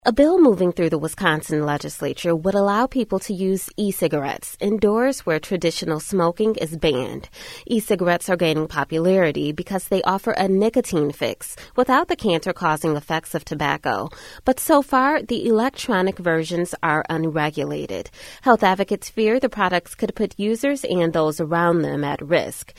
A bill moving through the Wisconsin legislature would allow people to use e-cigarettes indoors where traditional smoking is banned. E-cigarettes are gaining popularity because they offer a nicotine fix without the cancer-causing effects of tobacco. But so far, the electronic versions are unregulated. Health advocates fear the products could put users and those around them at risk.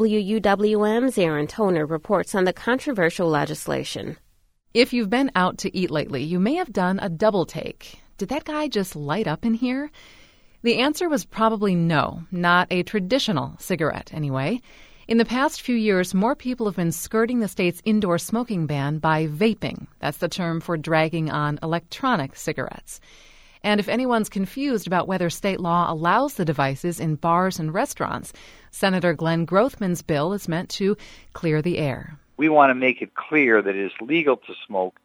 WUWM's Aaron Toner reports on the controversial legislation. If you've been out to eat lately, you may have done a double take. Did that guy just light up in here? The answer was probably no, not a traditional cigarette anyway. In the past few years, more people have been skirting the state's indoor smoking ban by vaping. That's the term for dragging on electronic cigarettes. And if anyone's confused about whether state law allows the devices in bars and restaurants, Senator Glenn Grothman's bill is meant to clear the air. We want to make it clear that it is legal to smoke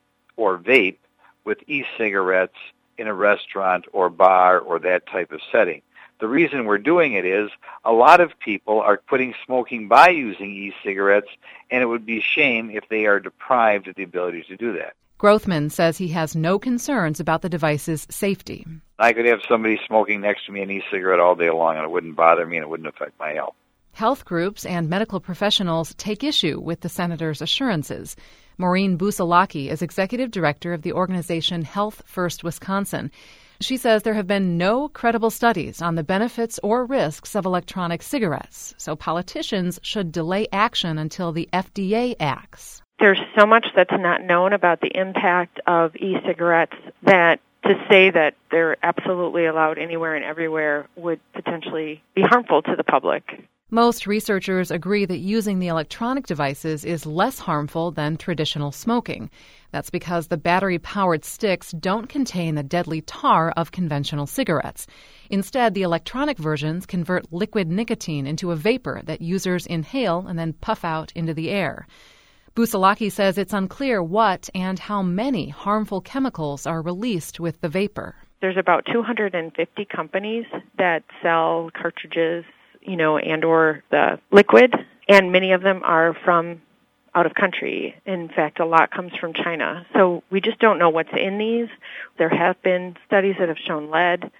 or vape with e-cigarettes in a restaurant or bar or that type of setting. The reason we're doing it is a lot of people are quitting smoking by using e-cigarettes, and it would be a shame if they are deprived of the ability to do that. Grothman says he has no concerns about the device's safety. I could have somebody smoking next to me an e-cigarette all day long, and it wouldn't bother me and it wouldn't affect my health. Health groups and medical professionals take issue with the senator's assurances. Maureen Busalaki is executive director of the organization Health First Wisconsin. She says there have been no credible studies on the benefits or risks of electronic cigarettes, so politicians should delay action until the FDA acts. There's so much that's not known about the impact of e-cigarettes that to say that they're absolutely allowed anywhere and everywhere would potentially be harmful to the public. Most researchers agree that using the electronic devices is less harmful than traditional smoking. That's because the battery-powered sticks don't contain the deadly tar of conventional cigarettes. Instead, the electronic versions convert liquid nicotine into a vapor that users inhale and then puff out into the air. Busalaki says it's unclear what and how many harmful chemicals are released with the vapor. There's about 250 companies that sell cartridges, and or the liquid, and many of them are from out of country. In fact, a lot comes from China. So we just don't know what's in these. There have been studies that have shown lead.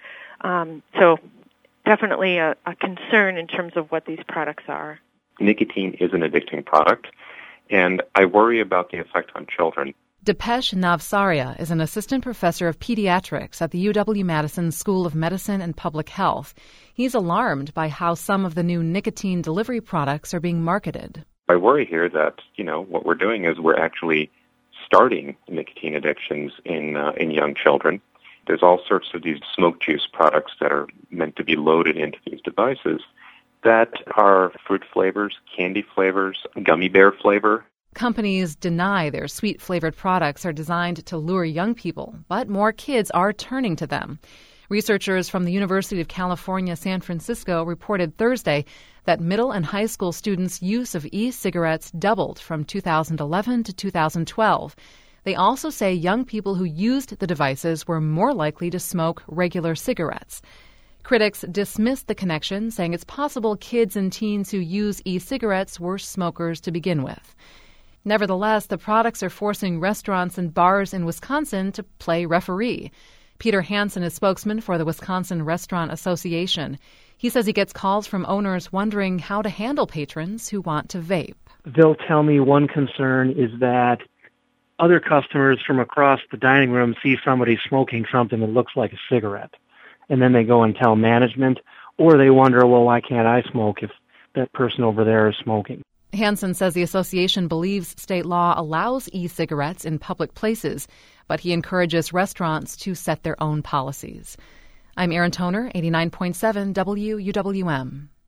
So definitely a concern in terms of what these products are. Nicotine is an addicting product, and I worry about the effect on children. Dipesh Navsaria is an assistant professor of pediatrics at the UW-Madison School of Medicine and Public Health. He's alarmed by how some of the new nicotine delivery products are being marketed. I worry here that, what we're doing is we're actually starting nicotine addictions in young children. There's all sorts of these smoke juice products that are meant to be loaded into these devices that are fruit flavors, candy flavors, gummy bear flavor. Companies deny their sweet-flavored products are designed to lure young people, but more kids are turning to them. Researchers from the University of California, San Francisco reported Thursday that middle and high school students' use of e-cigarettes doubled from 2011 to 2012. They also say young people who used the devices were more likely to smoke regular cigarettes. Critics dismissed the connection, saying it's possible kids and teens who use e-cigarettes were smokers to begin with. Nevertheless, the products are forcing restaurants and bars in Wisconsin to play referee. Peter Hansen is spokesman for the Wisconsin Restaurant Association. He says he gets calls from owners wondering how to handle patrons who want to vape. They'll tell me one concern is that other customers from across the dining room see somebody smoking something that looks like a cigarette, and then they go and tell management, or they wonder, well, why can't I smoke if that person over there is smoking? Hansen says the association believes state law allows e-cigarettes in public places, but he encourages restaurants to set their own policies. I'm Aaron Toner, 89.7 WUWM.